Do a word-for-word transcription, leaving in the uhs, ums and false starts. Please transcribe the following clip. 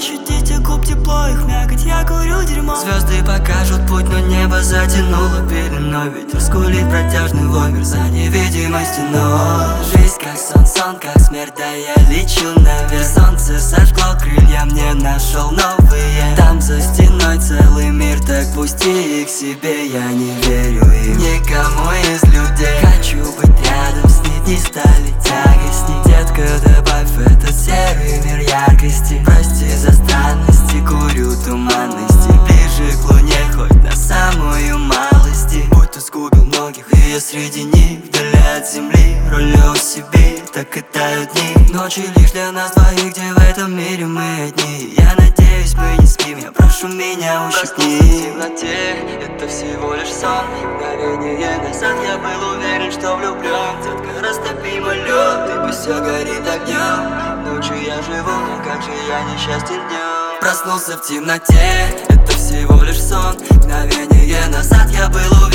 ощутите губ тепло, их мякоть, я курю дерьмо. Звезды покажут путь, но небо затянуло пеленой. Ветер скулит протяжный вовер за невидимой стеной. Жизнь как сон, сон как смерть, да я лечу наверх. Солнце сожгло крылья, мне нашел новые. Там за стеной целый мир, так пусти их себе. Я не верю им, никому из людей. Хочу быть рядом с ней, дни стали тягостней. Детка, добавь в этот серый мир яркости. Прости за странности, курю туманности. Ближе к луне, хоть на самую малости. Будь ты сгубил многих, и я среди них. Вдали от земли, рулю себе, так и тают дни. Ночи лишь для нас двоих, где в этом мире мы одни. Я надеюсь, мы не спим, я прошу меня ущипни. В темноте, это всего лишь сон. Мгновение назад я был уверен, что влюблен. Детка, растопи мой лед, и пусть все горит огнем. Ночью я живу, но как же я несчастен днем. Проснулся в темноте, это всего лишь сон. Мгновение назад я был уверен,